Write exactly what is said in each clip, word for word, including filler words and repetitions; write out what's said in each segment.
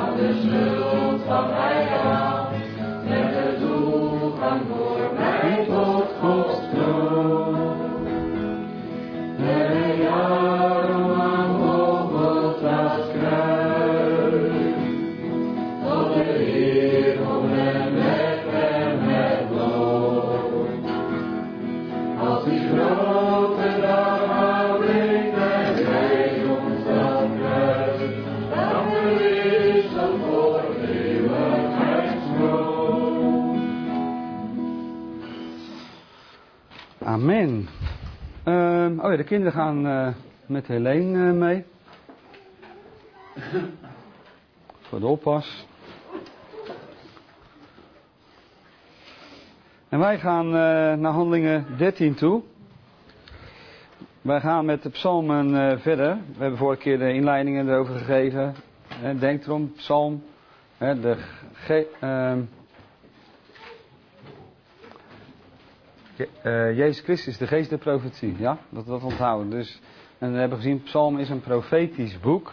Amen. Uh, oh ja, de kinderen gaan uh, met Helene uh, mee. Voor de oppas. En wij gaan uh, naar Handelingen dertien toe. Wij gaan met de psalmen uh, verder. We hebben vorige keer de inleidingen erover gegeven. Uh, denk erom, psalm. Uh, de ge- uh, Uh, Jezus Christus, de geest der profetie, ja, dat we dat onthouden. Dus, en we hebben gezien, Psalm is een profetisch boek.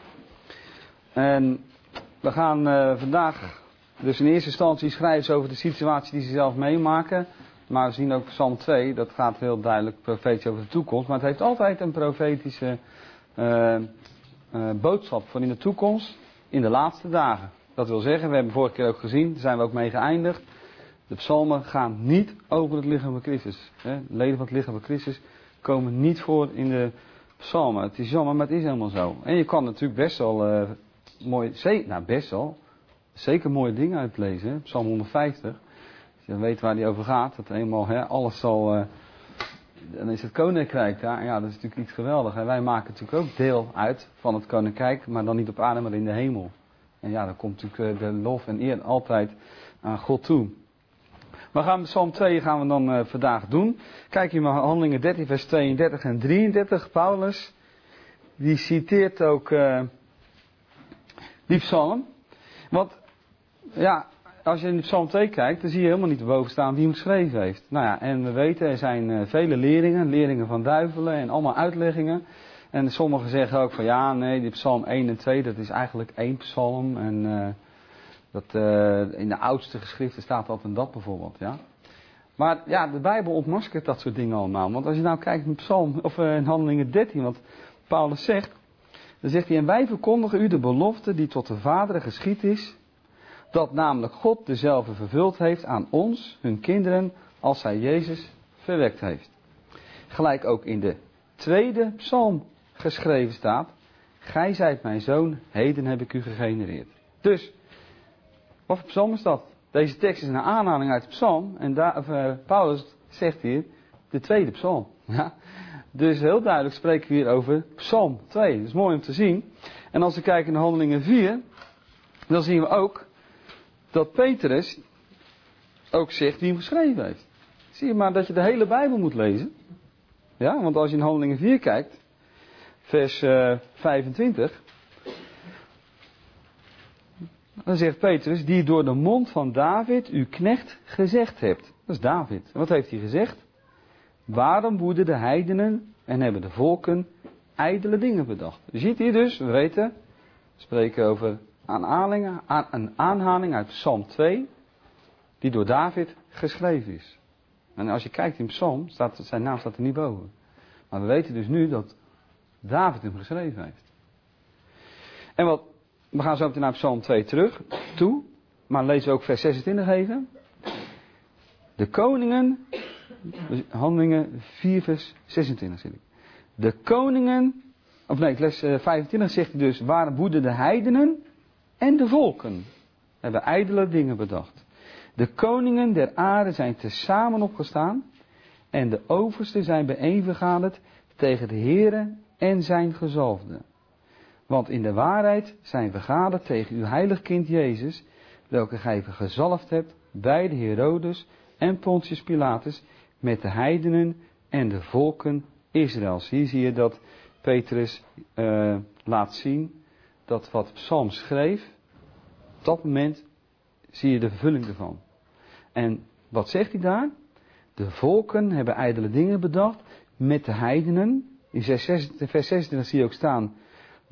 En we gaan uh, vandaag, dus in eerste instantie schrijven ze over de situatie die ze zelf meemaken. Maar we zien ook Psalm twee, dat gaat heel duidelijk profetisch over de toekomst. Maar het heeft altijd een profetische uh, uh, boodschap voor in de toekomst, in de laatste dagen. Dat wil zeggen, we hebben vorige keer ook gezien, daar zijn we ook mee geëindigd. De psalmen gaan niet over het lichaam van Christus. Hè? De leden van het lichaam van Christus komen niet voor in de psalmen. Het is jammer, maar het is helemaal zo. En je kan natuurlijk best wel uh, mooi, ze- nou best wel, zeker mooie dingen uitlezen. Hè? Psalm honderdvijftig. Als je weet waar die over gaat, dat eenmaal hè, alles zal, uh, dan is het koninkrijk daar. Ja, dat is natuurlijk iets geweldigs. En wij maken natuurlijk ook deel uit van het koninkrijk, maar dan niet op aarde, maar in de hemel. En ja, dan komt natuurlijk de lof en eer altijd aan God toe. We gaan Psalm twee gaan we dan uh, vandaag doen. Kijk je maar Handelingen dertien vers tweeëndertig en drieëndertig. Paulus, die citeert ook uh, die psalm. Want ja, als je in Psalm twee kijkt, dan zie je helemaal niet boven staan wie hem geschreven heeft. Nou ja, en we weten, er zijn uh, vele leringen, leringen van duivelen en allemaal uitleggingen. En sommigen zeggen ook van ja, nee, die psalm één en twee, dat is eigenlijk één psalm. En uh, dat, uh, in de oudste geschriften staat dat en dat bijvoorbeeld, ja. Maar ja, de Bijbel ontmaskert dat soort dingen allemaal. Want als je nou kijkt in Psalm, of uh, in Handelingen dertien, wat Paulus zegt, dan zegt hij, en wij verkondigen u de belofte die tot de vaderen geschied is, dat namelijk God dezelfde vervuld heeft aan ons, hun kinderen, als hij Jezus verwekt heeft. Gelijk ook in de tweede psalm geschreven staat, gij zijt mijn zoon, heden heb ik u gegenereerd. Dus, wat voor psalm is dat? Deze tekst is een aanhaling uit de psalm, en daar, of, uh, Paulus zegt hier, de tweede psalm. Ja? Dus heel duidelijk spreken we hier over psalm twee. Dat is mooi om te zien. En als we kijken naar Handelingen vier, dan zien we ook dat Petrus ook zegt wie hem geschreven heeft. Zie je maar dat je de hele Bijbel moet lezen. Ja, want als je in Handelingen vier kijkt, vers uh, vijfentwintig, dan zegt Petrus, die door de mond van David uw knecht gezegd hebt. Dat is David. En wat heeft hij gezegd? Waarom woeden de heidenen en hebben de volken ijdele dingen bedacht? Je ziet hier dus, we weten, we spreken over aanhalingen, aan, een aanhaling uit Psalm twee, die door David geschreven is. En als je kijkt in Psalm, staat, zijn naam staat er niet boven. Maar we weten dus nu dat David hem geschreven heeft. En wat, we gaan zo meteen naar Psalm twee terug, toe, maar lezen we ook vers zesentwintig even. De koningen, Handelingen vier vers zesentwintig zit ik. De koningen, of nee, les vijfentwintig zegt hij dus, waar woeden de heidenen en de volken hebben ijdele dingen bedacht. De koningen der aarde zijn tezamen opgestaan en de oversten zijn bijeenvergaderd tegen de Heere en zijn gezalfde. Want in de waarheid zijn vergaderd tegen uw heilig kind Jezus, welke gij gezalfd hebt bij de Herodes en Pontius Pilatus met de heidenen en de volken Israëls. Hier zie je dat Petrus uh, laat zien dat wat Psalm schreef, op dat moment zie je de vervulling ervan. En wat zegt hij daar? De volken hebben ijdele dingen bedacht met de heidenen. In vers zesentwintig zie je ook staan,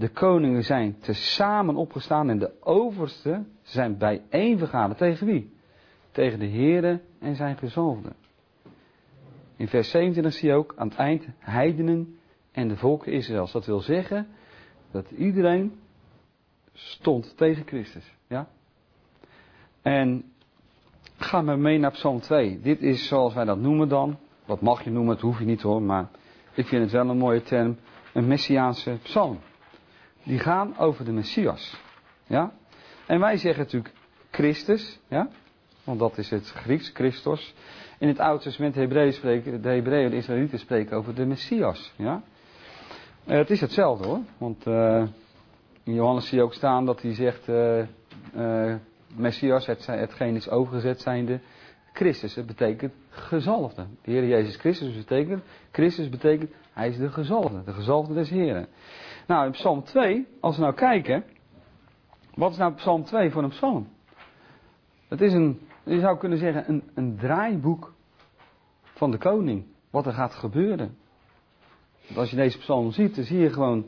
De koningen zijn tezamen opgestaan en de oversten zijn bijeen vergaderd. Tegen wie? Tegen de Heere en zijn gezalfden. In vers zevenentwintig zie je ook aan het eind heidenen en de volken Israëls. Dat wil zeggen dat iedereen stond tegen Christus. Ja? En ga maar mee naar Psalm twee. Dit is zoals wij dat noemen dan. Wat mag je noemen, het hoef je niet hoor. Maar ik vind het wel een mooie term. Een Messiaanse psalm. Die gaan over de Messias. Ja? En wij zeggen natuurlijk Christus. Ja? Want dat is het Grieks, Christos. In het Oude Testament de Hebreeën spreken, de Hebreeën, de Israëlieten spreken over de Messias. Ja? Uh, het is hetzelfde hoor. Want uh, in Johannes zie je ook staan dat hij zegt, uh, uh, Messias, het, hetgeen is overgezet zijnde Christus. Het betekent gezalfde. De Heer Jezus Christus betekent, Christus betekent, hij is de gezalfde. De gezalfde des Heren. Nou, in Psalm twee, als we nou kijken, wat is nou Psalm twee voor een psalm? Het is een, je zou kunnen zeggen, een, een draaiboek van de koning. Wat er gaat gebeuren. Want als je deze psalm ziet, dan zie je gewoon,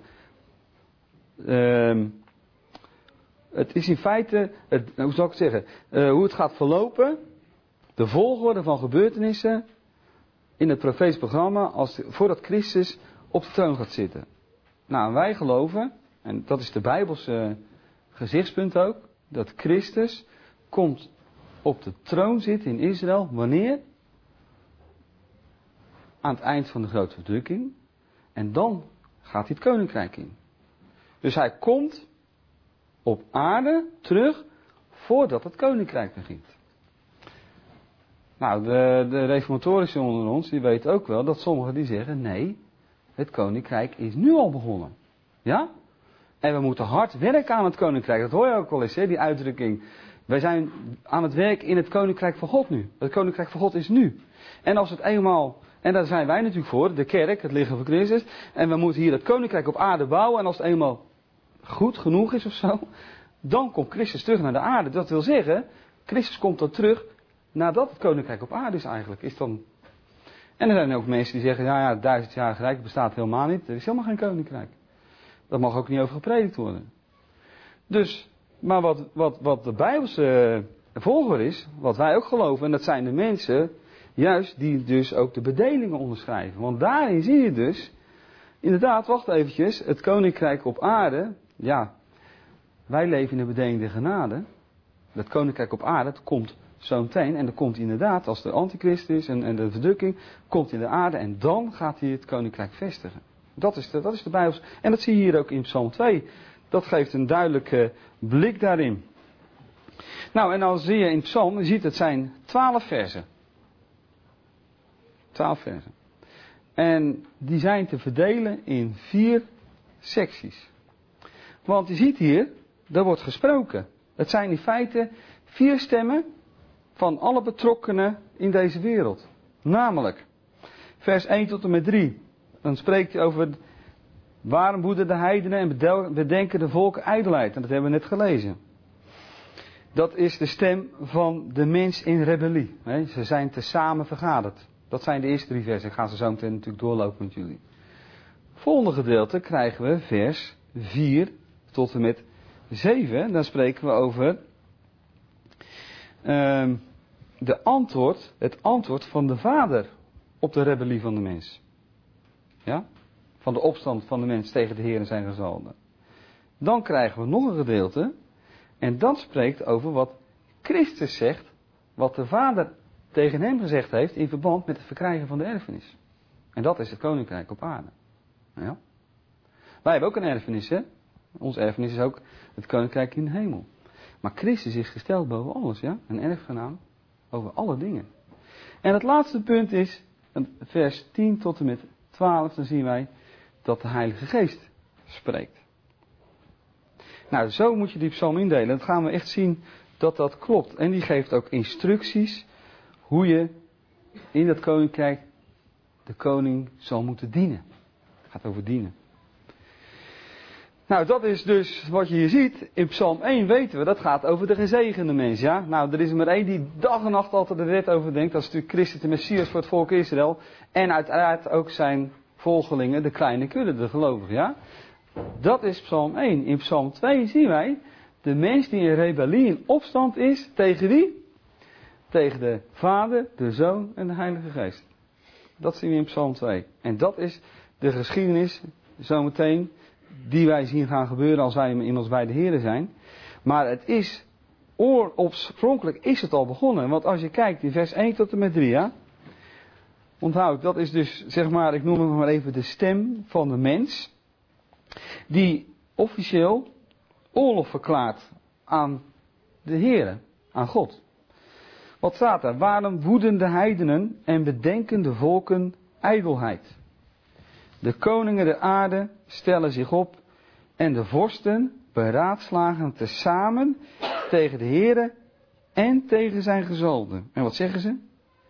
uh, het is in feite, het, hoe zou ik het zeggen, uh, hoe het gaat verlopen, de volgorde van gebeurtenissen in het profetisch programma, als, voordat Christus op de troon gaat zitten. Nou, en wij geloven, en dat is de Bijbelse gezichtspunt ook, dat Christus komt op de troon zitten in Israël, wanneer? Aan het eind van de grote verdrukking. En dan gaat hij het koninkrijk in. Dus hij komt op aarde terug voordat het koninkrijk begint. Nou, de, de reformatorische onder ons, die weten ook wel dat sommigen die zeggen, nee, het koninkrijk is nu al begonnen. Ja? En we moeten hard werken aan het koninkrijk. Dat hoor je ook wel eens, hè, die uitdrukking. Wij zijn aan het werk in het koninkrijk van God nu. Het koninkrijk van God is nu. En als het eenmaal, en daar zijn wij natuurlijk voor, de kerk, het lichaam van Christus. En we moeten hier het koninkrijk op aarde bouwen. En als het eenmaal goed genoeg is of zo, dan komt Christus terug naar de aarde. Dat wil zeggen, Christus komt dan terug nadat het koninkrijk op aarde is eigenlijk. Is dan... En er zijn ook mensen die zeggen, ja, ja, het duizendjarige rijk bestaat helemaal niet. Er is helemaal geen koninkrijk. Dat mag ook niet over gepredikt worden. Dus, maar wat, wat, wat de Bijbelse volger is, wat wij ook geloven, en dat zijn de mensen, juist die dus ook de bedelingen onderschrijven. Want daarin zie je dus, inderdaad, wacht eventjes, het koninkrijk op aarde, ja, wij leven in de bedeling der genade. Dat koninkrijk op aarde, het komt zo meteen, en dan komt hij inderdaad, als de antichrist is en, en de verdrukking, komt hij in de aarde en dan gaat hij het koninkrijk vestigen. Dat is de, dat is de Bijbel. En dat zie je hier ook in Psalm twee. Dat geeft een duidelijke blik daarin. Nou, en dan zie je in Psalm, je ziet het zijn twaalf versen. Twaalf versen. En die zijn te verdelen in vier secties. Want je ziet hier, er wordt gesproken. Het zijn in feite vier stemmen van alle betrokkenen in deze wereld. Namelijk, vers één tot en met drie. Dan spreekt hij over waarom woeden de heidenen en bedenken de volken ijdelheid. En dat hebben we net gelezen. Dat is de stem van de mens in rebellie. Ze zijn tezamen vergaderd. Dat zijn de eerste drie versen. Ik ga ze zo meteen natuurlijk doorlopen met jullie. Volgende gedeelte krijgen we vers vier tot en met zeven. Dan spreken we over uh, de antwoord, het antwoord van de Vader op de rebellie van de mens. Ja? Van de opstand van de mens tegen de Heer en zijn gezalden. Dan krijgen we nog een gedeelte. En dat spreekt over wat Christus zegt. Wat de Vader tegen hem gezegd heeft in verband met het verkrijgen van de erfenis. En dat is het koninkrijk op aarde. Ja? Wij hebben ook een erfenis, hè? Ons erfenis is ook het koninkrijk in de hemel. Maar Christus is gesteld boven alles, ja? Een erfgenaam over alle dingen. En het laatste punt is, vers tien tot en met twaalf, dan zien wij dat de Heilige Geest spreekt. Nou, zo moet je die psalm indelen. Dan gaan we echt zien dat dat klopt. En die geeft ook instructies hoe je in dat koninkrijk de koning zal moeten dienen. Het gaat over dienen. Nou, dat is dus wat je hier ziet. In Psalm één weten we, dat gaat over de gezegende mens. Ja? Nou, er is er maar één die dag en nacht altijd de wet over denkt. Dat is natuurlijk Christus de Messias voor het volk Israël. En uiteraard ook zijn volgelingen, de kleine kudde, de gelovigen. Ja? Dat is Psalm één. In Psalm twee zien wij de mens die in rebellie, in opstand is, tegen wie? Tegen de Vader, de Zoon en de Heilige Geest. Dat zien we in Psalm twee. En dat is de geschiedenis, zometeen, die wij zien gaan gebeuren als wij inmiddels bij de Here zijn. Maar het is, oorspronkelijk is het al begonnen. Want als je kijkt in vers één tot en met drie, ja. Onthoud, dat is dus, zeg maar, ik noem het maar even de stem van de mens. Die officieel oorlog verklaart aan de Here, aan God. Wat staat er? Waarom woeden de heidenen en bedenken de volken ijdelheid? De koningen der aarde stellen zich op en de vorsten beraadslagen tezamen tegen de Here en tegen zijn gezalden. En wat zeggen ze?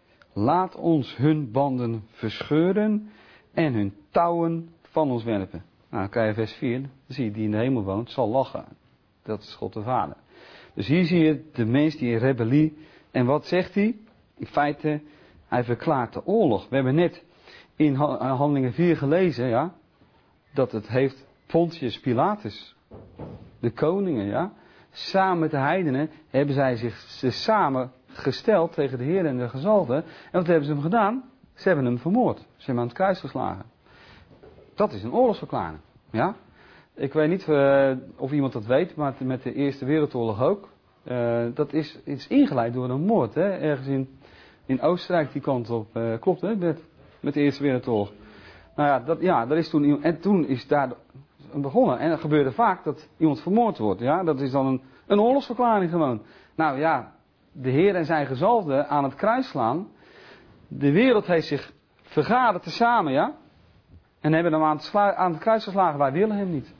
Laat ons hun banden verscheuren en hun touwen van ons werpen. Nou, dan krijg je vers vier, dan zie je die in de hemel woont, zal lachen. Dat is God de Vader. Dus hier zie je de mens die in rebellie. En wat zegt hij? In feite, hij verklaart de oorlog. We hebben net in Handelingen vier gelezen, ja, dat het heeft Pontius Pilatus, de koningen, ja, samen met de heidenen hebben zij zich ze samen gesteld tegen de Heer en de gezalden. En wat hebben ze hem gedaan? Ze hebben hem vermoord. Ze hebben hem aan het kruis geslagen. Dat is een oorlogsverklaring, ja. Ik weet niet uh, of iemand dat weet, maar met de Eerste Wereldoorlog ook. Uh, dat is, is ingeleid door een moord, hè? Ergens in, in Oostenrijk die kant op. Uh, klopt, hè, Bert? Met de Eerste Wereldoorlog. Nou ja, dat, ja, dat is toen, en toen is daar begonnen. En dat gebeurde vaak dat iemand vermoord wordt. Ja? Dat is dan een, een oorlogsverklaring gewoon. Nou ja, de Heer en zijn gezalden aan het kruis slaan. De wereld heeft zich vergaderd tezamen, ja. En hebben hem aan het, sla, aan het kruis geslagen. Wij willen hem niet.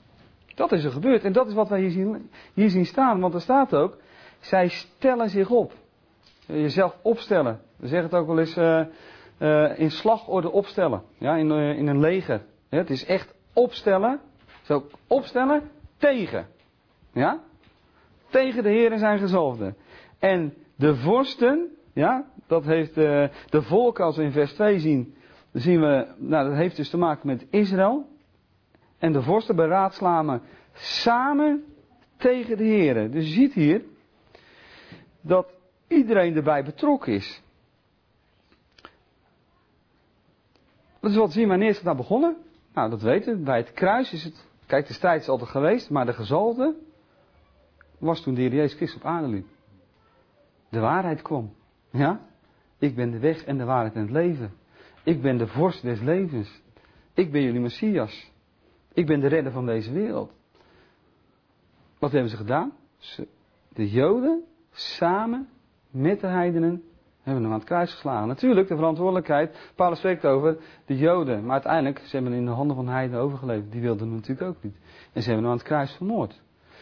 Dat is er gebeurd. En dat is wat wij hier zien, hier zien staan. Want er staat ook, zij stellen zich op. Jezelf opstellen. We zeggen het ook wel eens uh, uh, in slagorde opstellen. Ja, in, uh, in een leger. Ja, het is echt opstellen. Zo opstellen tegen. Ja? Tegen de Heer en zijn gezalfden. En de vorsten, ja, dat heeft uh, de volken, als we in vers twee zien, dan zien we, nou dat heeft dus te maken met Israël. En de vorsten beraadslagen samen tegen de Heer. Dus je ziet hier dat iedereen erbij betrokken is. Dat is wat zien we, wanneer is het nou begonnen? Nou, dat weten we. Bij het kruis is het, kijk, de strijd is altijd geweest, maar de gezalde was toen de Heer Jezus Christus op aarde liep. De waarheid kwam. Ja? Ik ben de weg en de waarheid en het leven. Ik ben de vorst des levens. Ik ben jullie Messias. Ik ben de redder van deze wereld. Wat hebben ze gedaan? De Joden samen met de heidenen hebben hem aan het kruis geslagen. Natuurlijk, de verantwoordelijkheid. Paulus spreekt over de Joden. Maar uiteindelijk, ze hebben hem in de handen van de heidenen overgeleverd. Die wilden hem natuurlijk ook niet. En ze hebben hem aan het kruis vermoord.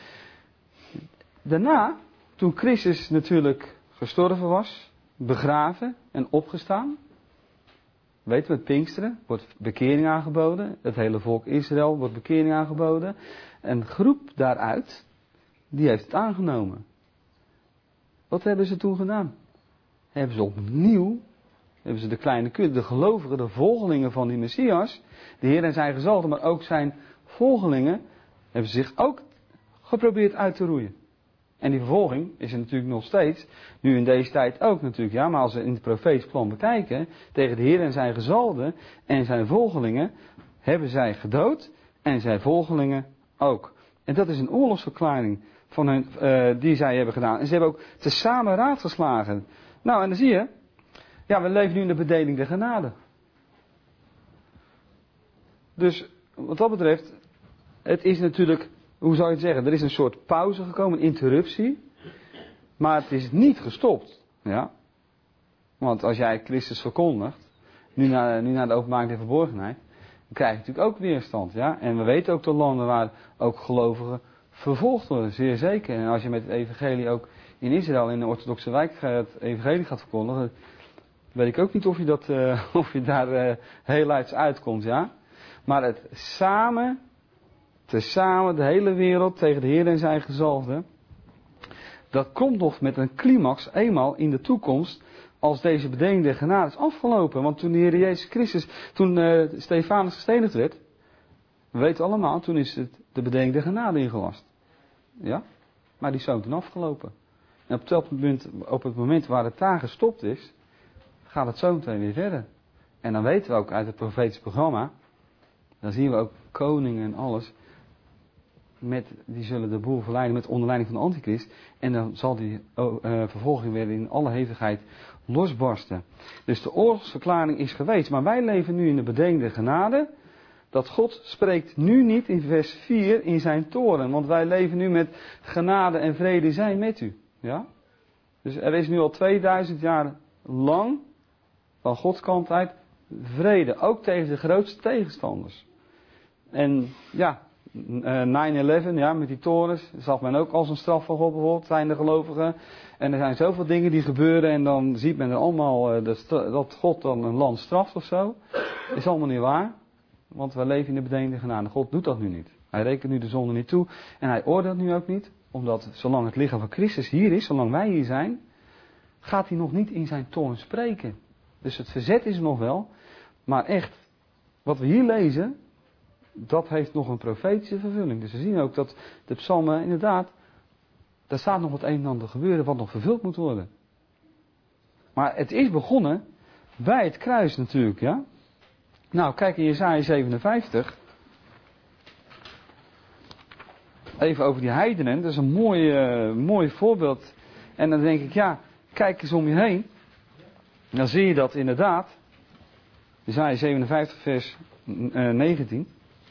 Daarna, toen Christus natuurlijk gestorven was, begraven en opgestaan. Weten we, het Pinksteren wordt bekering aangeboden. Het hele volk Israël wordt bekering aangeboden. Een groep daaruit, die heeft het aangenomen. Wat hebben ze toen gedaan? Hebben ze opnieuw, hebben ze de kleine kudde, de gelovigen, de volgelingen van die Messias, de Heer en zijn gezalden, maar ook zijn volgelingen, hebben ze zich ook geprobeerd uit te roeien. En die vervolging is er natuurlijk nog steeds, nu in deze tijd ook natuurlijk, ja, maar als we in het profeetisch plan bekijken, tegen de Heer en zijn gezalden en zijn volgelingen, hebben zij gedood en zijn volgelingen ook. En dat is een oorlogsverklaring van hun, uh, die zij hebben gedaan. En ze hebben ook tezamen raad geslagen. Nou, en dan zie je, ja, we leven nu in de bedeling der genade. Dus, wat dat betreft, het is natuurlijk, hoe zou je het zeggen, er is een soort pauze gekomen, een interruptie. Maar het is niet gestopt. Ja? Want als jij Christus verkondigt, nu naar, nu naar de openbaring der verborgenheid, dan krijg je natuurlijk ook weerstand. Ja? En we weten ook de landen waar ook gelovigen vervolgd worden, zeer zeker. En als je met het evangelie ook in Israël, in de orthodoxe wijk, het evangelie gaat verkondigen, weet ik ook niet of je, dat, uh, of je daar uh, heel uit uitkomt. Ja? Maar het samen, tezamen, de hele wereld tegen de Heer en zijn gezalfden, dat komt nog met een climax eenmaal in de toekomst, als deze bedeling der genade is afgelopen. Want toen de Heer Jezus Christus, toen uh, Stefanus gestenigd werd, We weten allemaal, toen is het de bedenkde genade ingelast. Ja? Maar die is zo toen afgelopen. En op het moment, op het moment waar het daar gestopt is, gaat het zo meteen weer verder. En dan weten we ook uit het profetisch programma, dan zien we ook koningen en alles, met, die zullen de boel verleiden met onderleiding van de antichrist. En dan zal die uh, vervolging weer in alle hevigheid losbarsten. Dus de oorlogsverklaring is geweest. Maar wij leven nu in de bedenkde genade. Dat God spreekt nu niet in vers vier in zijn toren. Want wij leven nu met genade en vrede zijn met u. Ja? Dus er is nu al tweeduizend jaar lang van Gods kant uit vrede. Ook tegen de grootste tegenstanders. En ja, nine eleven, ja, met die torens, zag men ook als een straf van God bijvoorbeeld, zijn de gelovigen. En er zijn zoveel dingen die gebeuren en dan ziet men er allemaal dat God dan een land straft of zo. Is allemaal niet waar. Want wij leven in de bedenkde genade. God doet dat nu niet. Hij rekent nu de zonde niet toe. En hij oordeelt nu ook niet. Omdat zolang het lichaam van Christus hier is, zolang wij hier zijn, gaat hij nog niet in zijn toorn spreken. Dus het verzet is er nog wel. Maar echt, wat we hier lezen, dat heeft nog een profetische vervulling. Dus we zien ook dat de psalmen inderdaad, daar staat nog het een en ander gebeuren wat nog vervuld moet worden. Maar het is begonnen bij het kruis natuurlijk, ja. Nou, kijk in Jesaja zevenenvijftig. Even over die heidenen. Dat is een mooi, uh, mooi voorbeeld. En dan denk ik, ja, kijk eens om je heen. Dan zie je dat inderdaad. Jesaja zevenenvijftig vers uh, negentien.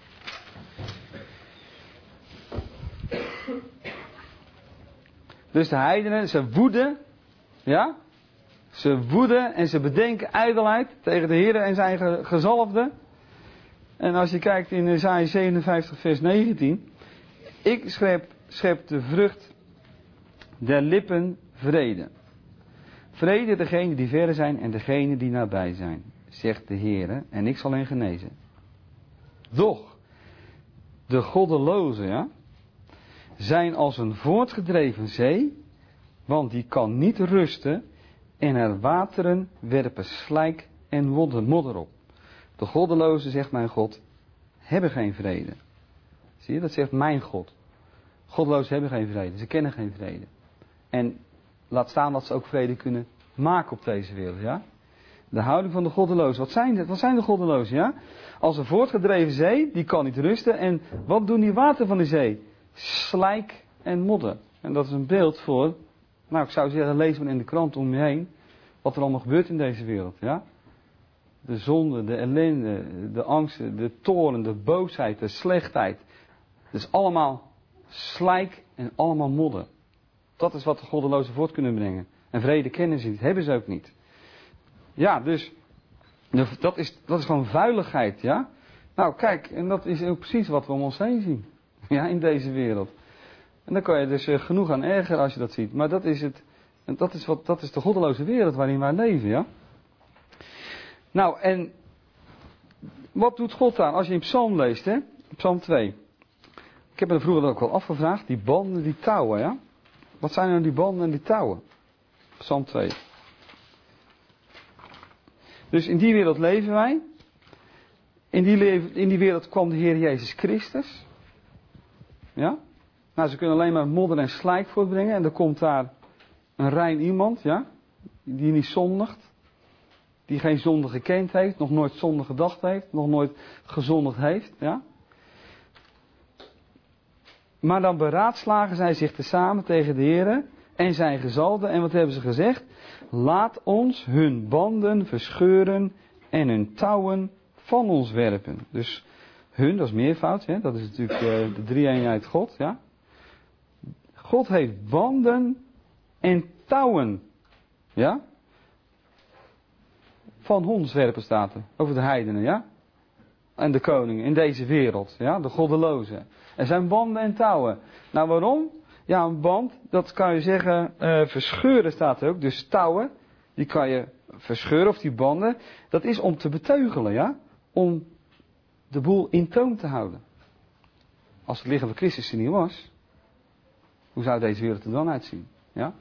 Dus de heidenen, ze woeden. Ja. Ze woeden en ze bedenken ijdelheid tegen de Heer en zijn gezalfde. En als je kijkt in Jesaja zevenenvijftig vers negentien. Ik schep, schep de vrucht der lippen vrede. Vrede degenen die verre zijn en degenen die nabij zijn, zegt de Heer, en ik zal hen genezen. Doch, de goddelozen, ja, zijn als een voortgedreven zee, want die kan niet rusten en haar wateren werpen slijk en modder op. De goddelozen, zegt mijn God, hebben geen vrede. Zie je, dat zegt mijn God. Goddelozen hebben geen vrede, ze kennen geen vrede. En laat staan dat ze ook vrede kunnen maken op deze wereld, ja. De houding van de goddelozen. Wat zijn, wat zijn de goddelozen, ja? Als een voortgedreven zee, die kan niet rusten. En wat doen die wateren van de zee? Slijk en modder. En dat is een beeld voor, nou ik zou zeggen, lees maar in de krant om je heen, wat er allemaal gebeurt in deze wereld, ja. De zonde, de ellende, de angsten, de toorn, de boosheid, de slechtheid. Het is allemaal slijk en allemaal modder. Dat is wat de goddelozen voort kunnen brengen. En vrede kennen ze niet, hebben ze ook niet. Ja, dus dat is, dat is gewoon vuiligheid, ja. Nou kijk, en dat is ook precies wat we om ons heen zien. Ja, in deze wereld. En dan kan je dus uh, genoeg aan ergeren als je dat ziet. Maar dat is het, en dat is, wat, dat is de goddeloze wereld waarin wij leven, ja. Nou, en wat doet God aan? Als je in Psalm leest, hè, Psalm twee. Ik heb me er vroeger ook wel afgevraagd, die banden, die touwen, ja. Wat zijn nou die banden en die touwen? Psalm twee. Dus in die wereld leven wij. In die, le- in die wereld kwam de Heer Jezus Christus. Ja. Nou, ze kunnen alleen maar modder en slijk voortbrengen. En dan komt daar een rein iemand, ja. Die niet zondigt. Die geen zonde gekend heeft, nog nooit zonde gedacht heeft, nog nooit gezondigd heeft, ja. Maar dan beraadslagen zij zich tezamen tegen de Heer en zijn gezalde. En wat hebben ze gezegd? Laat ons hun banden verscheuren en hun touwen van ons werpen. Dus hun, dat is meervoud, hè? Dat is natuurlijk uh, de drie-eenheid God, ja. God heeft banden en touwen, ja. Van ons werpen staat er, over de heidenen, ja. En de koningen in deze wereld, ja, de goddelozen. Er zijn banden en touwen. Nou, waarom? Ja, een band, dat kan je zeggen, uh, verscheuren staat er ook. Dus touwen, die kan je verscheuren, of die banden. Dat is om te beteugelen, ja. Om de boel in toom te houden. Als het lichaam van Christus er niet was, hoe zou deze wereld er dan uitzien? Ja.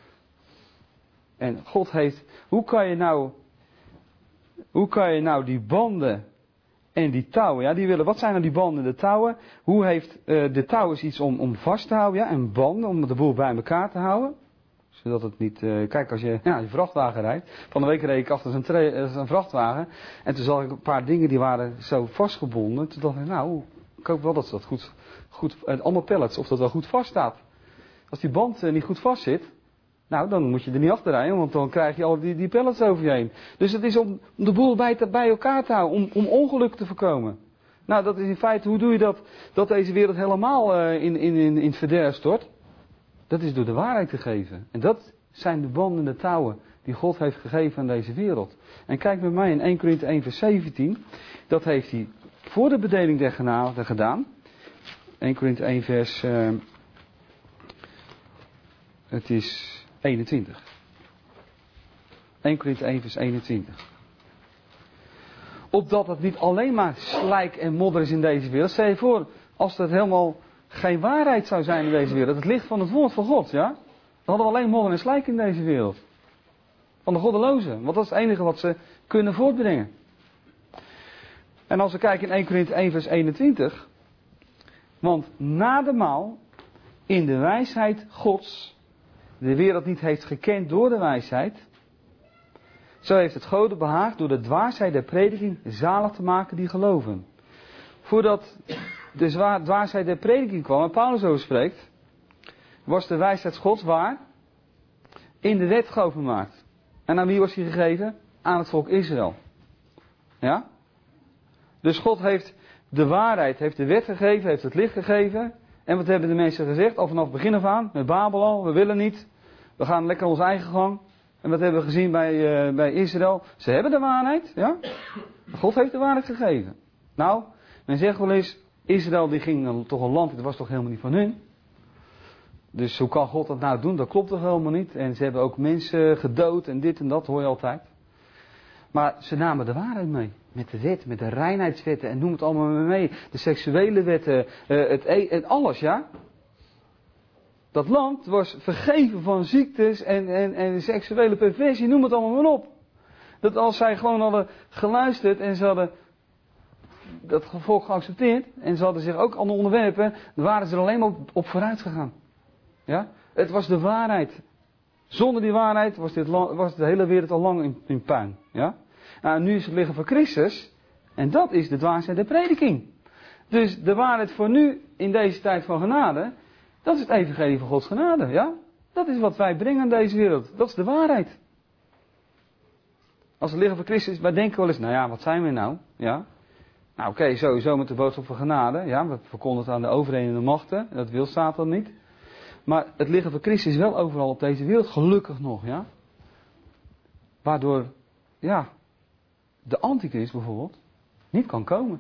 En God heeft, hoe kan je nou, hoe kan je nou die banden En die touwen, ja, die willen, wat zijn nou die banden, de touwen? Hoe heeft, uh, de touw is iets om, om vast te houden, ja, en banden om de boel bij elkaar te houden. Zodat het niet, uh, kijk als je, ja, je vrachtwagen rijdt. Van de week reed ik achter zo'n tra- een vrachtwagen. En toen zag ik een paar dingen die waren zo vastgebonden. Toen dacht ik, nou, ik hoop wel dat dat goed, goed, uh, allemaal pallets, of dat wel goed vast staat. Als die band uh, niet goed vast zit, nou, dan moet je er niet achter rijden, want dan krijg je al die, die pallets over je heen. Dus het is om de boel bij, te, bij elkaar te houden, om, om ongeluk te voorkomen. Nou, dat is in feite, hoe doe je dat, dat deze wereld helemaal uh, in, in, in, in het verderf stort? Dat is door de waarheid te geven. En dat zijn de banden, de touwen, die God heeft gegeven aan deze wereld. En kijk met mij in Eerste Korinthe één vers zeventien, dat heeft hij voor de bedeling der genade gedaan. Eerste Korinthe één vers, uh, het is eenentwintig. Eerste Korinthe één vers eenentwintig. Opdat het niet alleen maar slijk en modder is in deze wereld. Stel je voor, als het helemaal geen waarheid zou zijn in deze wereld. Het licht van het woord van God, ja. Dan hadden we alleen modder en slijk in deze wereld. Van de goddelozen. Want dat is het enige wat ze kunnen voortbrengen. En als we kijken in Eerste Korinthe één vers eenentwintig. Want nademaal in de wijsheid Gods de wereld niet heeft gekend door de wijsheid. Zo heeft het Gode behaagd door de dwaasheid der prediking zalig te maken die geloven. Voordat de zwaar, dwaasheid der prediking kwam, en Paulus over spreekt, was de wijsheid Gods waar? In de wet geopenbaard. En aan wie was die gegeven? Aan het volk Israël. Ja? Dus God heeft de waarheid, heeft de wet gegeven, heeft het licht gegeven. En wat hebben de mensen gezegd? Al vanaf het begin af aan, met Babel al, we willen niet. We gaan lekker onze eigen gang. En wat hebben we gezien bij, uh, bij Israël? Ze hebben de waarheid, ja? God heeft de waarheid gegeven. Nou, men zegt wel eens, Israël die ging dan toch een land, het was toch helemaal niet van hun. Dus hoe kan God dat nou doen? Dat klopt toch helemaal niet. En ze hebben ook mensen gedood en dit en dat, hoor je altijd. Maar ze namen de waarheid mee. Met de wet, met de reinheidswetten en noem het allemaal mee. De seksuele wetten, uh, het, e- het alles, ja? Dat land was vergeven van ziektes en, en, en seksuele perversie, noem het allemaal maar op. Dat als zij gewoon hadden geluisterd en ze hadden dat gevolg geaccepteerd en ze hadden zich ook aan onderwerpen, dan waren ze er alleen maar op, op vooruit gegaan. Ja? Het was de waarheid. Zonder die waarheid was, dit, was de hele wereld al lang in, in puin. Ja? Nou, nu is het liggen van Christus en dat is de dwaasheid der prediking. Dus de waarheid voor nu in deze tijd van genade, dat is het evangelie van Gods genade, ja? Dat is wat wij brengen aan deze wereld. Dat is de waarheid. Als we liggen voor Christus, wij denken wel eens, nou ja, wat zijn we nou? Ja? Nou oké, okay, sowieso met de boodschap van genade, ja, we verkondigen aan de overheden en de machten, dat wil Satan niet. Maar het liggen voor Christus is wel overal op deze wereld, gelukkig nog, ja? Waardoor, ja, de antichrist bijvoorbeeld niet kan komen.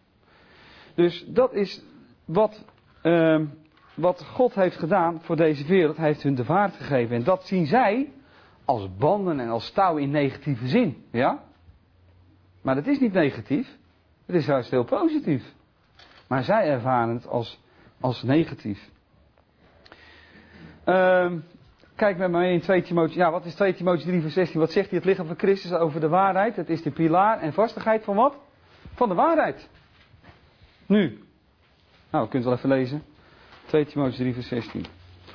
Dus dat is wat... Uh, Wat God heeft gedaan voor deze wereld, hij heeft hun de waarheid gegeven. En dat zien zij als banden en als touw in negatieve zin. Ja? Maar dat is niet negatief. Het is juist heel positief. Maar zij ervaren het als, als negatief. Uh, kijk met me mee in twee Timotheüs. Ja, wat is twee Timotheüs drie vers zestien? Wat zegt hij? Het lichaam van Christus over de waarheid. Het is de pilaar en vastigheid van wat? Van de waarheid. Nu. Nou, we kunnen het wel even lezen. twee Timotheüs drie vers zestien.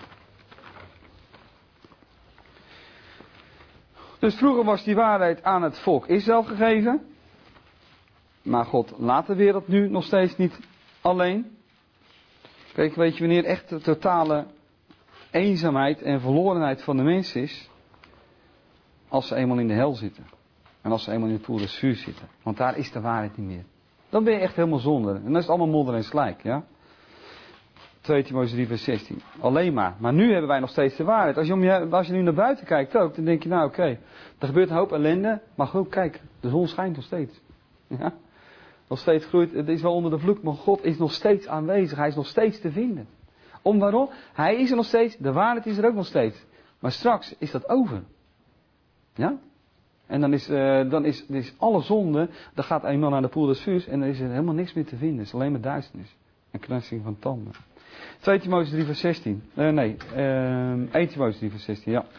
Dus vroeger was die waarheid aan het volk Israël gegeven. Maar God laat de wereld nu nog steeds niet alleen. Kijk, weet je wanneer echt de totale eenzaamheid en verlorenheid van de mens is? Als ze eenmaal in de hel zitten. En als ze eenmaal in het poel des vuurs zitten. Want daar is de waarheid niet meer. Dan ben je echt helemaal zonder. En dan is het allemaal modder en slijk, ja? twee Timotheüs drie vers zestien. Alleen maar. Maar nu hebben wij nog steeds de waarheid. Als je, om je, als je nu naar buiten kijkt ook, dan denk je nou oké, okay, er gebeurt een hoop ellende. Maar goed, kijk, de zon schijnt nog steeds. Ja? Nog steeds groeit, het is wel onder de vloek, maar God is nog steeds aanwezig. Hij is nog steeds te vinden. Om waarom? Hij is er nog steeds, de waarheid is er ook nog steeds. Maar straks is dat over. Ja? En dan is, uh, dan is, is alle zonde, dan gaat eenmaal naar de poel des vuurs en dan is er helemaal niks meer te vinden. Het is alleen maar duisternis. En knarsing van tanden. twee Timotheüs drie vers zestien. Uh, nee, uh, één Timotheüs drie vers zestien, ja.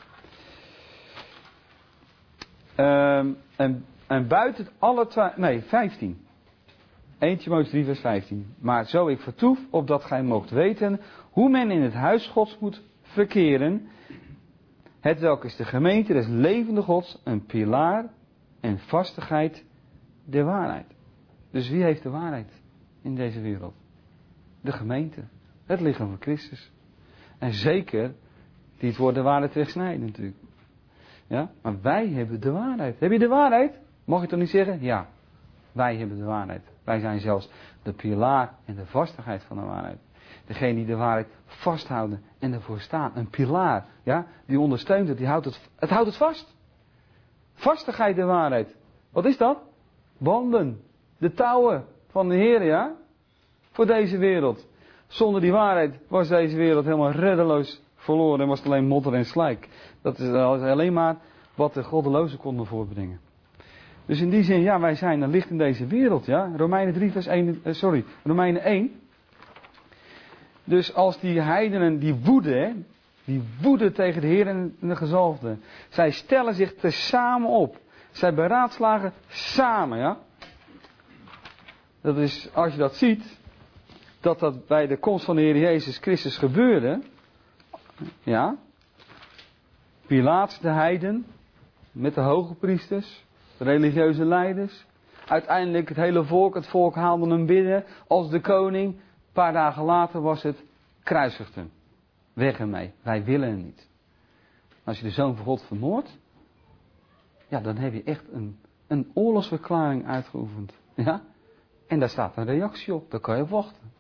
Uh, en, en buiten alle twa- nee, vijftien. eerste Timotheüs drie vers vijftien. Maar zo ik vertoef, opdat gij moogt weten hoe men in het huis Gods moet verkeren. Hetwelk is de gemeente des levende Gods, een pilaar en vastigheid der waarheid. Dus wie heeft de waarheid in deze wereld? De gemeente. Het lichaam van Christus. En zeker die het woord de waarheid wegsnijden natuurlijk. Ja? Maar wij hebben de waarheid. Heb je de waarheid? Mag je toch niet zeggen? Ja. Wij hebben de waarheid. Wij zijn zelfs de pilaar en de vastigheid van de waarheid. Degene die de waarheid vasthouden en ervoor staan. Een pilaar. Ja? Die ondersteunt het. Die houdt het, het houdt het vast. Vastigheid der waarheid. Wat is dat? Banden. De touwen van de Heer, ja? Voor deze wereld. Zonder die waarheid was deze wereld helemaal reddeloos verloren. En was het alleen modder en slijk. Dat is alleen maar wat de goddelozen konden voorbrengen. Dus in die zin, ja, wij zijn een licht in deze wereld, ja. Romeinen drie vers één, eh, sorry, Romeinen één. Dus als die heidenen, die woede, hè, die woede tegen de Heer en de gezalfde. Zij stellen zich tezamen op. Zij beraadslagen samen, ja. Dat is, als je dat ziet, dat dat bij de komst van de Heer Jezus Christus gebeurde. Ja. Pilaat de heiden, met de hoge priesters, de religieuze leiders. Uiteindelijk het hele volk, het volk haalde hem binnen als de koning. Een paar dagen later was het, kruisigt hem. Weg ermee, wij willen hem niet. Als je de Zoon van God vermoordt, ja, dan heb je echt een, een oorlogsverklaring uitgeoefend. Ja? En daar staat een reactie op, daar kan je op wachten.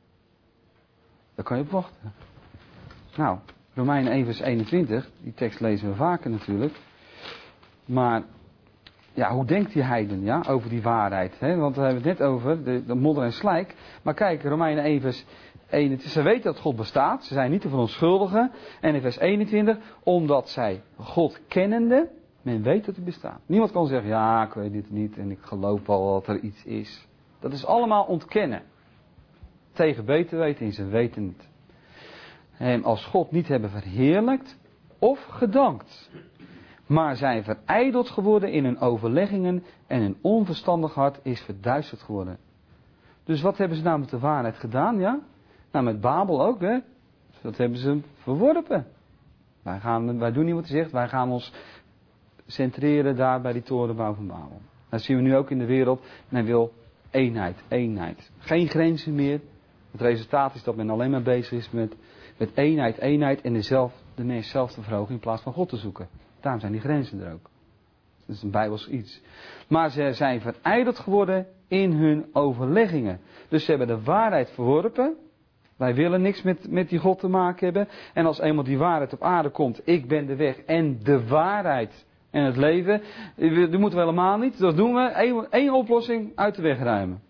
Daar kan je op wachten. Nou, Romeinen één vers eenentwintig, die tekst lezen we vaker natuurlijk. Maar, ja, hoe denkt die heiden, ja, over die waarheid? Hè? Want we hebben het net over, de, de modder en slijk. Maar kijk, Romeinen één vers eenentwintig, ze weten dat God bestaat, ze zijn niet te verontschuldigen. En in vers eenentwintig, omdat zij God kennende, men weet dat hij bestaat. Niemand kan zeggen, ja, ik weet dit niet en ik geloof wel dat er iets is. Dat is allemaal ontkennen. Tegen beter weten en ze weten het. Hem als God niet hebben verheerlijkt of gedankt. Maar zijn verijdeld geworden in hun overleggingen en hun onverstandig hart is verduisterd geworden. Dus wat hebben ze nou met de waarheid gedaan, ja? Nou, met Babel ook, hè? Dat hebben ze verworpen. Wij, gaan, wij doen niet wat hij zegt, wij gaan ons centreren daar bij die torenbouw van Babel. Dat zien we nu ook in de wereld. Men wil eenheid, eenheid. Geen grenzen meer. Het resultaat is dat men alleen maar bezig is met, met eenheid, eenheid en dezelfde, de mens zelf te verhogen in plaats van God te zoeken. Daarom zijn die grenzen er ook. Dat is een bijbels iets. Maar ze zijn verijdeld geworden in hun overleggingen. Dus ze hebben de waarheid verworpen. Wij willen niks met, met die God te maken hebben. En als eenmaal die waarheid op aarde komt, ik ben de weg en de waarheid en het leven. Dat moeten we helemaal niet. Dat doen we. Eén, één oplossing uit de weg ruimen.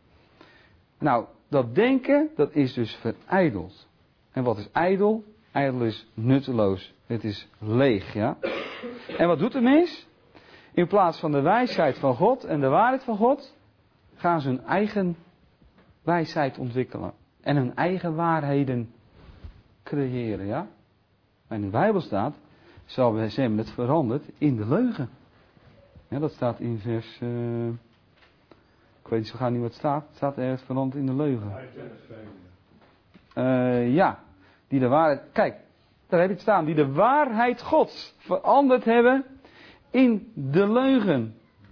Nou, dat denken, dat is dus verijdeld. En wat is ijdel? Ijdel is nutteloos. Het is leeg, ja. En wat doet de mens? In plaats van de wijsheid van God en de waarheid van God, gaan ze hun eigen wijsheid ontwikkelen. En hun eigen waarheden creëren, ja. Maar in de Bijbel staat, ze hebben het veranderd in de leugen. Ja, dat staat in vers... Uh, ik weet niet zo gauw niet wat het staat. Het staat ergens veranderd in de leugen. Uh, ja, die de waarheid... Kijk, daar heb je het staan. Die de waarheid Gods veranderd hebben in de leugen.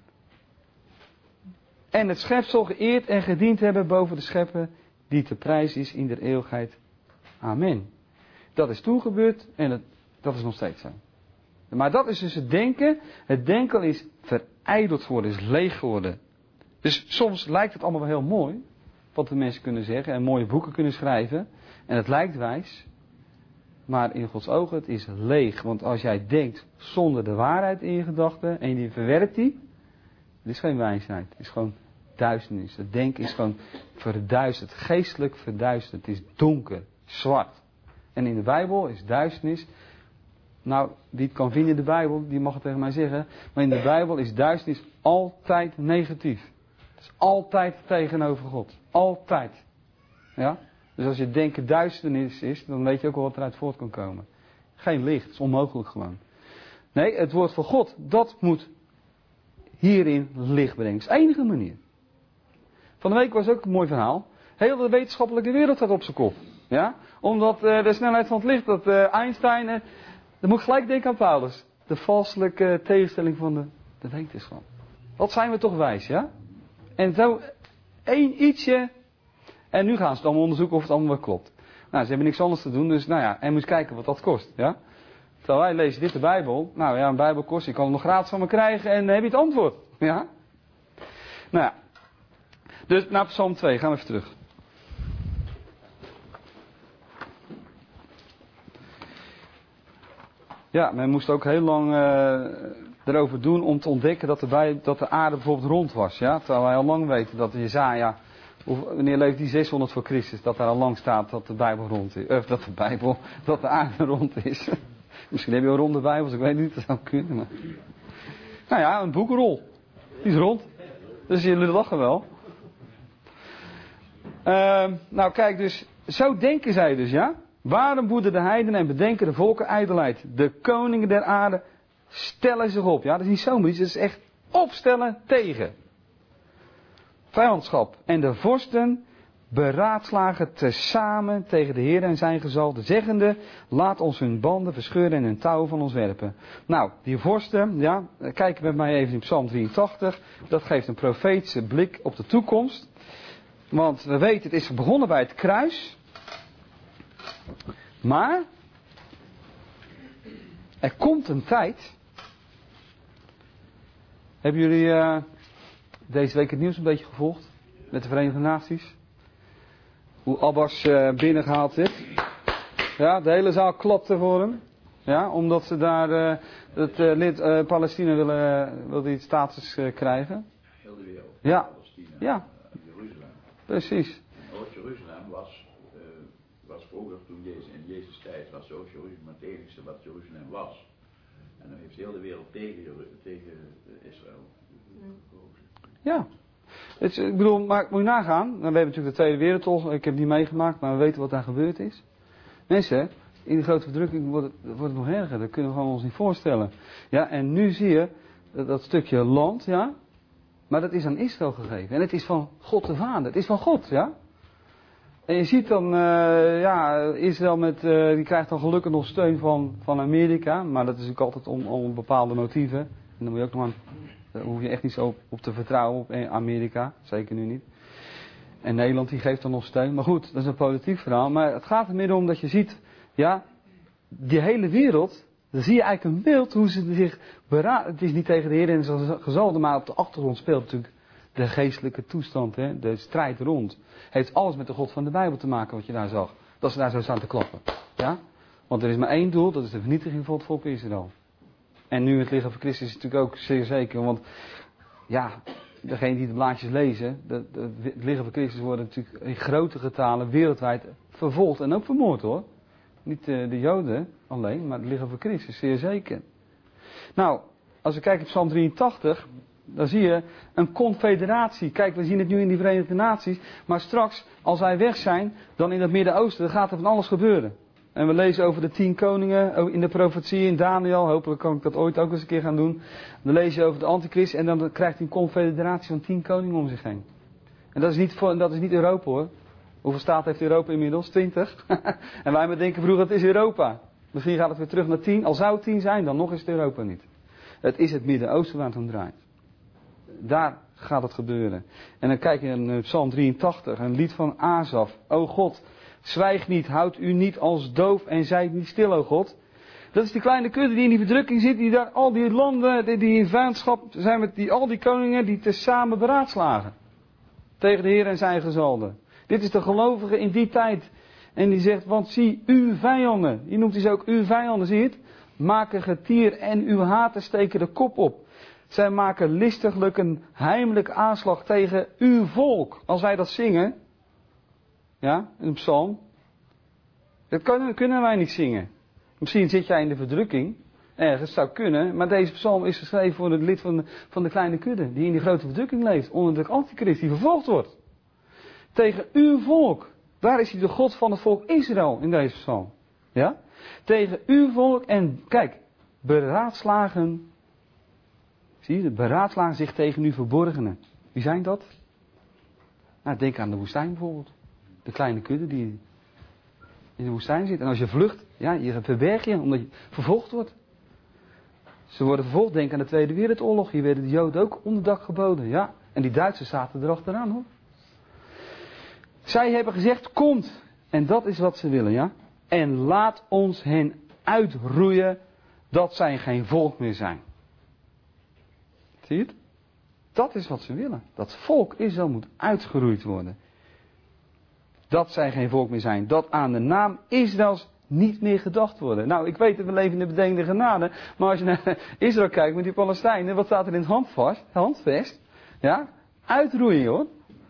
En het schepsel geëerd en gediend hebben boven de schepper die te prijs is in der eeuwigheid. Amen. Dat is toen gebeurd en het, dat is nog steeds zo. Maar dat is dus het denken. Het denken is verijdeld geworden, is leeg geworden. Dus soms lijkt het allemaal wel heel mooi, wat de mensen kunnen zeggen en mooie boeken kunnen schrijven. En het lijkt wijs. Maar in Gods ogen, het is leeg. Want als jij denkt zonder de waarheid in je gedachten en je verwerpt die, het is geen wijsheid. Het is gewoon duisternis. Het denken is gewoon verduisterd. Geestelijk verduisterd. Het is donker. Zwart. En in de Bijbel is duisternis. Nou, wie het kan vinden in de Bijbel, die mag het tegen mij zeggen. Maar in de Bijbel is duisternis altijd negatief. Het is altijd tegenover God. Altijd. Ja? Dus als je denken duisternis is, dan weet je ook wel wat eruit voort kan komen. Geen licht. Het is onmogelijk gewoon. Nee, het woord van God, dat moet hierin licht brengen. Dat is de enige manier. Van de week was ook een mooi verhaal. Heel de wetenschappelijke wereld staat op zijn kop. Ja? Omdat uh, de snelheid van het licht, dat uh, Einstein, uh, dan moet ik gelijk denken aan Paulus. De valselijke tegenstelling van de, de wetenschap. Wat zijn we toch wijs, ja? En zo, één ietsje. En nu gaan ze het allemaal onderzoeken of het allemaal wel klopt. Nou, ze hebben niks anders te doen, dus nou ja, en moet je kijken wat dat kost, ja? Terwijl wij lezen dit de Bijbel. Nou ja, een Bijbel kost, je kan hem nog gratis van me krijgen en dan heb je het antwoord, ja? Nou ja. Dus naar Psalm twee, gaan we even terug. Ja, men moest ook heel lang uh, erover doen om te ontdekken dat de, bij, dat de aarde bijvoorbeeld rond was. Ja? Terwijl wij al lang weten dat Jesaja, wanneer leeft die zeshonderd voor Christus, dat daar al lang staat dat de Bijbel rond is. Of dat de Bijbel, dat de aarde rond is. Misschien heb je een ronde Bijbels, ik weet niet, dat zou kunnen. Maar... Nou ja, een boekenrol. Die is rond. Dus jullie lachen wel. Uh, nou kijk, dus zo denken zij dus, ja. Waarom boeden de heidenen en bedenken de volken ijdelheid? De koningen der aarde stellen zich op. Ja, dat is niet zomaar iets, dat is echt opstellen tegen. Vijandschap. En de vorsten beraadslagen tezamen tegen de Heer en zijn gezalde, zeggende, laat ons hun banden verscheuren en hun touwen van ons werpen. Nou, die vorsten, ja, kijk met mij even in Psalm drieëntachtig. Dat geeft een profetische blik op de toekomst. Want we weten, het is begonnen bij het kruis. Maar er komt een tijd. Hebben jullie uh, deze week het nieuws een beetje gevolgd? Met de Verenigde Naties? Hoe Abbas uh, binnengehaald werd. Ja, de hele zaal klapte voor hem. Ja, omdat ze daar uh, het uh, lid uh, Palestina willen, uh, wil die status uh, krijgen. Heel de wereld. Ja. Palestina. Ja. Uh, Jeruzalem. Precies. Oost-Jeruzalem was, uh, was vroeger, toen Jezus, in Jezus' tijd was Oost-Jeruzalem het enige wat Jeruzalem was. En dan heeft heel de wereld tegen, tegen Israël gekozen. Ja. Het is, ik bedoel, maar moet je nagaan. We hebben natuurlijk de Tweede Wereldoorlog. Ik heb die meegemaakt, maar we weten wat daar gebeurd is. Mensen, in de grote verdrukking wordt het, wordt het nog erger. Dat kunnen we gewoon ons niet voorstellen. Ja, en nu zie je dat, dat stukje land, ja. Maar dat is aan Israël gegeven. En het is van God de Vader. Het is van God, ja. En je ziet dan, uh, ja, Israël met, uh, die krijgt dan gelukkig nog steun van, van Amerika. Maar dat is ook altijd om, om bepaalde motieven. En dan moet je ook nog aan, daar hoef je echt niet zo op, op te vertrouwen op Amerika. Zeker nu niet. En Nederland die geeft dan nog steun. Maar goed, dat is een politiek verhaal. Maar het gaat er meer om dat je ziet, ja, die hele wereld. Dan zie je eigenlijk een beeld hoe ze zich beraden. Het is niet tegen de Heer en zijn gezalde, maar op de achtergrond speelt natuurlijk de geestelijke toestand, hè? De strijd rond. Heeft alles met de God van de Bijbel te maken wat je daar zag. Dat ze daar zo staan te klappen. Ja? Want er is maar één doel, dat is de vernietiging van het volk Israël. En nu het lichaam van Christus is natuurlijk ook zeer zeker. Want ja, degenen die de blaadjes lezen, de, de, het lichaam van Christus worden natuurlijk in grote getalen wereldwijd vervolgd en ook vermoord hoor. Niet uh, de Joden alleen, maar het lichaam van Christus, zeer zeker. Nou, als we kijken op Psalm drieëntachtig, dan zie je een confederatie. Kijk, we zien het nu in die Verenigde Naties, maar straks, als wij weg zijn, dan in het Midden-Oosten, dan gaat er van alles gebeuren. En we lezen over de tien koningen in de profetie in Daniel, hopelijk kan ik dat ooit ook eens een keer gaan doen. Dan lees je over de antichrist en dan krijgt hij een confederatie van tien koningen om zich heen. En dat is niet, voor, dat is niet Europa hoor. Hoeveel staten heeft Europa inmiddels? twintig. En wij maar denken vroeger, het is Europa. Misschien gaat het weer terug naar tien. Al zou het tien zijn, dan nog is het Europa niet. Het is het Midden-Oosten waar het om draait. Daar gaat het gebeuren. En dan kijk je in Psalm drieëntachtig, een lied van Asaf. O God, zwijg niet, houd u niet als doof en zijt niet stil, o God. Dat is die kleine kudde die in die verdrukking zit, die daar al die landen, die, die in vijandschap zijn met die, al die koningen die tezamen beraadslagen. Tegen de Heer en zijn gezalde. Dit is de gelovige in die tijd. En die zegt, want zie, uw vijanden, die noemt hij ze ook uw vijanden, zie je het? Maken getier en uw haten steken de kop op. Zij maken listiglijk een heimelijk aanslag tegen uw volk. Als wij dat zingen, ja, een psalm, dat kunnen, kunnen wij niet zingen. Misschien zit jij in de verdrukking, ergens zou kunnen, maar deze psalm is geschreven voor het lid van de, van de kleine kudde, die in die grote verdrukking leeft, onder de antichrist, die vervolgd wordt. Tegen uw volk. Daar is hij de God van het volk Israël in deze psalm. Ja? Tegen uw volk en kijk, beraadslagen. Zie je, beraadslagen zich tegen uw verborgenen. Wie zijn dat? Nou, denk aan de woestijn bijvoorbeeld. De kleine kudde die in de woestijn zit. En als je vlucht, ja, je verberg je omdat je vervolgd wordt. Ze worden vervolgd, denk aan de Tweede Wereldoorlog. Hier werden de Joden ook onderdak geboden. Ja, en die Duitsers zaten erachteraan hoor. Zij hebben gezegd, komt. En dat is wat ze willen, ja. En laat ons hen uitroeien dat zij geen volk meer zijn. Zie je het? Dat is wat ze willen. Dat volk Israël moet uitgeroeid worden. Dat zij geen volk meer zijn. Dat aan de naam Israëls niet meer gedacht worden. Nou, ik weet dat we leven in de bedenkende genade. Maar als je naar Israël kijkt met die Palestijnen. Wat staat er in het handvast, handvest? Ja? Uitroeien hoor.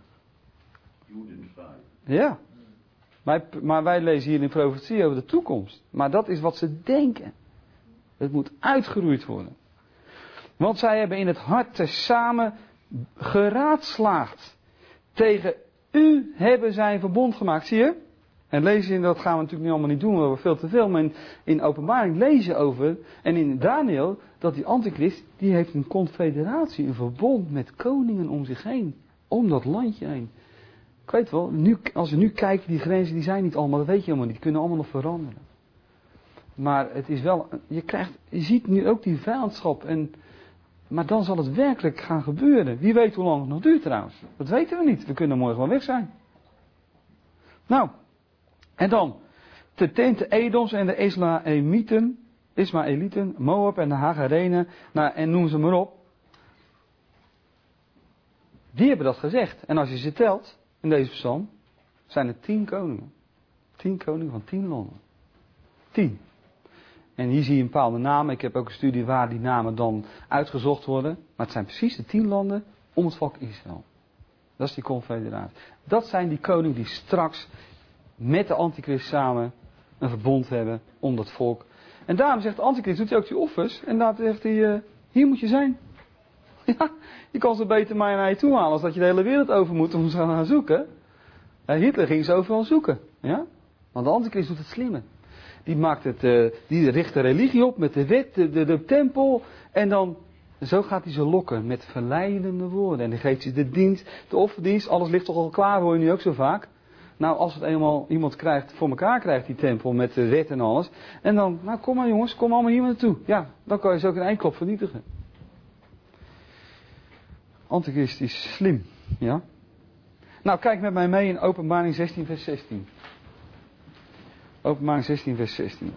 Ja. Maar, maar wij lezen hier in profetie over de toekomst. Maar dat is wat ze denken. Het moet uitgeroeid worden. Want zij hebben in het hart tezamen geraadslaagd. Tegen u hebben zij een verbond gemaakt. Zie je? En lezen, dat gaan we natuurlijk nu allemaal niet doen. We hebben veel te veel. Maar in, in Openbaring lezen over. En in Daniel. Dat die antichrist. Die heeft een confederatie. Een verbond met koningen om zich heen. Om dat landje heen. Ik weet wel. Nu, als we nu kijken. Die grenzen die zijn niet allemaal. Dat weet je helemaal niet. Die kunnen allemaal nog veranderen. Maar het is wel. Je krijgt. Je ziet nu ook die vijandschap. En. Maar dan zal het werkelijk gaan gebeuren. Wie weet hoe lang het nog duurt trouwens. Dat weten we niet. We kunnen morgen wel weg zijn. Nou. En dan. De tenten Edoms en de Islaemieten. Ismaëlieten. Moab en de Hagarenen. Nou, en noem ze maar op. Die hebben dat gezegd. En als je ze telt. In deze psalm. Zijn er tien koningen. Tien koningen van tien landen. Tien. En hier zie je een bepaalde namen. Ik heb ook een studie waar die namen dan uitgezocht worden. Maar het zijn precies de tien landen om het volk Israël. Dat is die confederatie. Dat zijn die koningen die straks met de antichrist samen een verbond hebben om dat volk. En daarom zegt de antichrist, doet hij ook die offers. En daar zegt hij, uh, hier moet je zijn. Ja, je kan ze beter maar naar je toe halen als dat je de hele wereld over moet om ze gaan zoeken. Ja, Hitler ging ze overal zoeken. Ja? Want de antichrist doet het slimmer. Die maakt het, uh, die richt de religie op met de wet, de, de, de tempel. En dan, zo gaat hij ze lokken met verleidende woorden. En dan geeft hij de dienst, de offerdienst. Alles ligt toch al klaar, hoor je nu ook zo vaak. Nou, als het eenmaal iemand krijgt, voor elkaar krijgt, die tempel met de wet en alles. En dan, nou kom maar jongens, kom allemaal hier naartoe. Ja, dan kan je ze ook in één klap vernietigen. Antichrist is slim, ja. Nou, kijk met mij mee in Openbaring zestien vers zestien. Openbaring zestien vers zestien.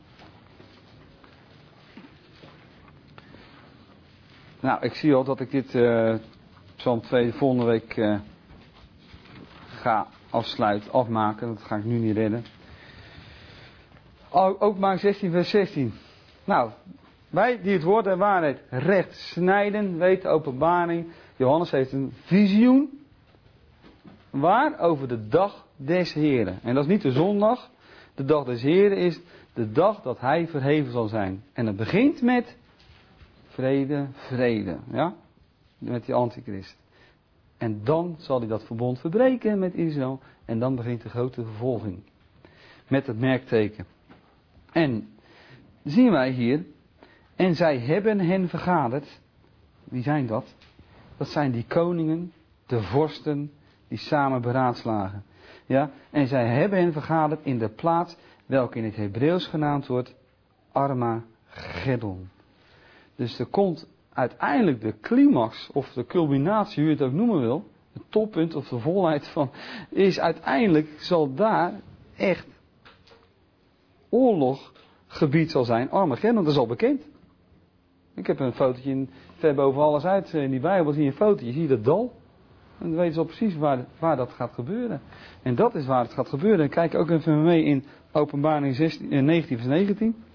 Nou, ik zie al dat ik dit uh, Psalm twee volgende week uh, ga afsluiten, afmaken. Dat ga ik nu niet redden. Openbaring zestien vers zestien. Nou, wij die het woord der waarheid recht snijden, weten openbaring. Johannes heeft een visioen. Waar? Over de dag des Heren. En dat is niet de zondag. De dag des Heren is de dag dat hij verheven zal zijn. En het begint met vrede, vrede. Ja? Met die antichrist. En dan zal hij dat verbond verbreken met Israël. En dan begint de grote vervolging. Met het merkteken. En zien wij hier. En zij hebben hen vergaderd. Wie zijn dat? Dat zijn die koningen, de vorsten, die samen beraadslagen. Ja, en zij hebben hen vergaderd in de plaats welke in het Hebreeuws genaamd wordt Armageddon. Dus er komt uiteindelijk de climax of de culminatie, hoe je het ook noemen wil, het toppunt of de volheid van, is uiteindelijk zal daar echt oorloggebied zal zijn, Armageddon, dat is al bekend. Ik heb een fotootje in, ver boven alles uit in die Bijbel, zie je een fotootje, zie je dat dal? En dan weten ze al precies waar, waar dat gaat gebeuren. En dat is waar het gaat gebeuren. En kijk ook even mee in Openbaring zestien, negentien vers negentien.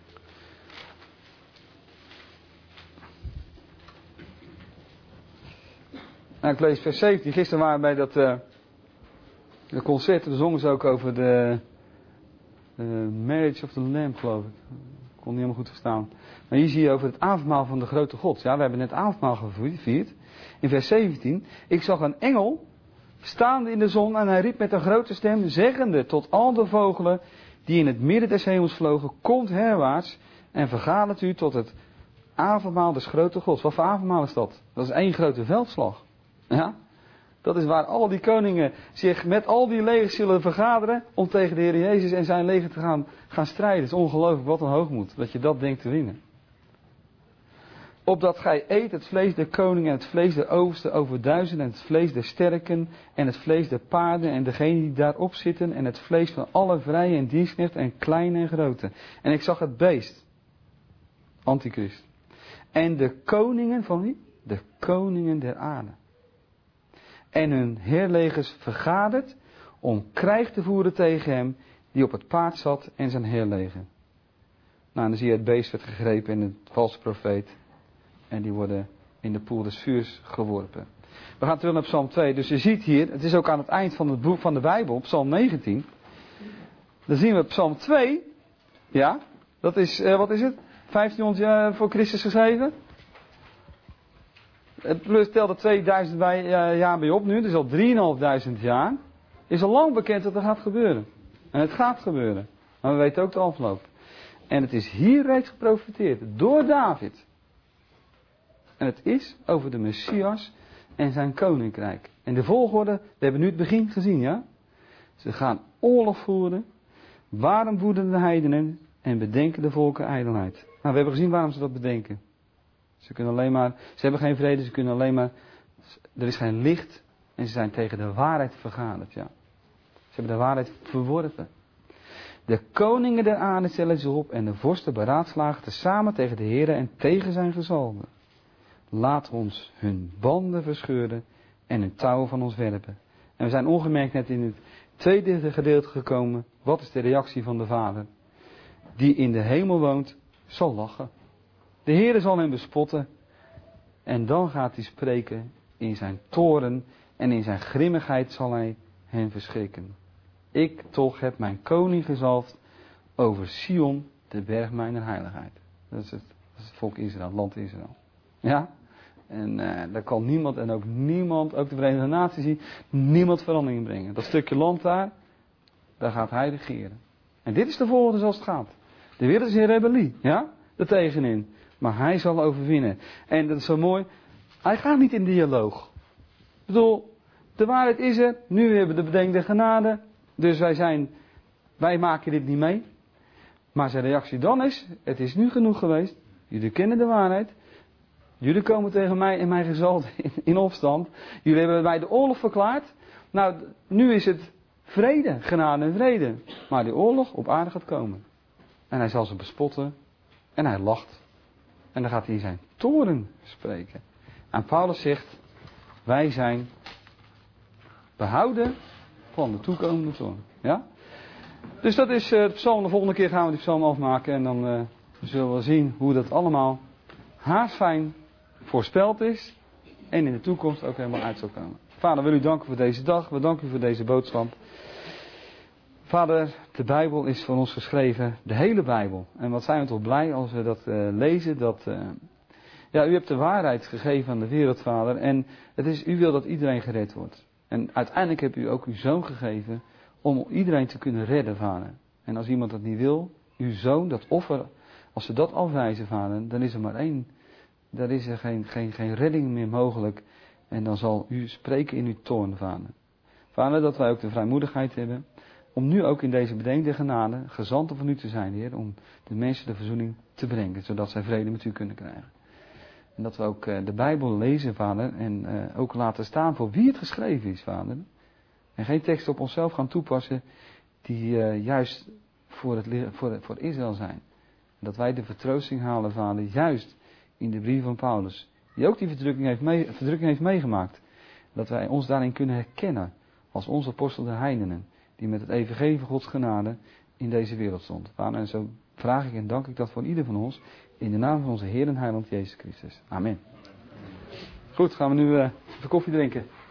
Nou, ik lees vers zeventien. Gisteren waren we bij dat uh, de concert. Daar zongen ze ook over de uh, Marriage of the Lamb, geloof ik. Ik kon niet helemaal goed verstaan. Maar hier zie je over het avondmaal van de grote God. Ja, we hebben net avondmaal gevierd. In vers zeventien. Ik zag een engel staande in de zon en hij riep met een grote stem, zeggende tot al de vogelen die in het midden des hemels vlogen, komt herwaarts en vergadert u tot het avondmaal des grote Gods. Wat voor avondmaal is dat? Dat is één grote veldslag. Ja? Dat is waar al die koningen zich met al die legers zullen vergaderen om tegen de Heer Jezus en zijn leger te gaan, gaan strijden. Het is ongelooflijk, wat een hoogmoed, dat je dat denkt te winnen. Opdat gij eet het vlees der koningen en het vlees der oversten over duizenden en het vlees der sterken en het vlees der paarden en degenen die daarop zitten en het vlees van alle vrije en dienstknechten en kleine en grote. En ik zag het beest, Antichrist. En de koningen van wie? De koningen der aarde. En hun heerlegers vergaderd om krijg te voeren tegen hem die op het paard zat en zijn heerleger. Nou, dan zie je het beest werd gegrepen en het valse profeet. En die worden in de poel des vuurs geworpen. We gaan terug naar Psalm twee. Dus je ziet hier, het is ook aan het eind van het boek van de Bijbel, Psalm negentien. Dan zien we Psalm twee. Ja, dat is, uh, wat is het? vijftienhonderd jaar voor Christus geschreven. Het plus telt er tweeduizend bij, uh, jaar bij op nu, dus al drieduizendvijfhonderd jaar. Is al lang bekend dat er gaat gebeuren. En het gaat gebeuren. Maar we weten ook de afloop. En het is hier reeds geprofeteerd door David. En het is over de Messias en zijn koninkrijk. En de volgorde, we hebben nu het begin gezien, ja? Ze gaan oorlog voeren. Waarom woeden de heidenen en bedenken de volken ijdelheid? Nou, we hebben gezien waarom ze dat bedenken. Ze kunnen alleen maar, ze hebben geen vrede, ze kunnen alleen maar, er is geen licht en ze zijn tegen de waarheid vergaderd, ja. Ze hebben de waarheid verworpen. De koningen der aarde stellen zich op en de vorsten beraadslagen tezamen tegen de Heere en tegen zijn gezalden. Laat ons hun banden verscheuren en hun touwen van ons werpen. En we zijn ongemerkt net in het tweede gedeelte gekomen. Wat is de reactie van de Vader? Die in de hemel woont, zal lachen. De Heere zal hem bespotten. En dan gaat hij spreken in zijn toorn en in zijn grimmigheid zal hij hen verschrikken. Ik toch heb mijn koning gezalfd over Sion, de berg mijner heiligheid. Dat is het, dat is het volk Israël, het land Israël. Ja? En uh, daar kan niemand en ook niemand, ook de Verenigde Naties zien, niemand verandering brengen. Dat stukje land daar, daar gaat hij regeren. En dit is de volgende zoals het gaat. De wereld is in rebellie, ja? Er tegenin. Maar hij zal overwinnen. En dat is zo mooi, hij gaat niet in dialoog. Ik bedoel, de waarheid is er, nu hebben we de bedenkde genade, dus wij zijn, wij maken dit niet mee. Maar zijn reactie dan is, het is nu genoeg geweest, jullie kennen de waarheid. Jullie komen tegen mij en mijn gezalden in, in opstand. Jullie hebben mij de oorlog verklaard. Nou, nu is het vrede, genade en vrede. Maar die oorlog op aarde gaat komen. En hij zal ze bespotten. En hij lacht. En dan gaat hij in zijn toorn spreken. En Paulus zegt, wij zijn behouden van de toekomende toorn. Ja? Dus dat is uh, het psalm. De volgende keer gaan we die psalm afmaken. En dan uh, zullen we zien hoe dat allemaal haarfijn voorspeld is en in de toekomst ook helemaal uit zal komen. Vader, wil u danken voor deze dag. We danken u voor deze boodschap. Vader, de Bijbel is voor ons geschreven, de hele Bijbel. En wat zijn we toch blij als we dat uh, lezen. Dat, uh, ja, u hebt de waarheid gegeven aan de wereld, Vader. En het is, u wil dat iedereen gered wordt. En uiteindelijk hebt u ook uw zoon gegeven om iedereen te kunnen redden, Vader. En als iemand dat niet wil, uw zoon, dat offer, als ze dat afwijzen, Vader, dan is er maar één. Daar is er geen, geen, geen redding meer mogelijk. En dan zal u spreken in uw toorn, Vader. Vader, dat wij ook de vrijmoedigheid hebben om nu ook in deze bedenkde genade gezanten van u te zijn, Heer, om de mensen de verzoening te brengen, zodat zij vrede met u kunnen krijgen. En dat we ook uh, de Bijbel lezen, Vader, en uh, ook laten staan voor wie het geschreven is, Vader. En geen tekst op onszelf gaan toepassen die uh, juist voor, het, voor, voor Israël zijn. En dat wij de vertroosting halen, Vader, juist in de brief van Paulus, die ook die verdrukking heeft, mee, verdrukking heeft meegemaakt. Dat wij ons daarin kunnen herkennen als onze apostel der heidenen, die met het evangelie van Gods genade in deze wereld stond. Vader, en zo vraag ik en dank ik dat voor ieder van ons, in de naam van onze Heer en Heiland Jezus Christus. Amen. Goed, gaan we nu uh, even koffie drinken.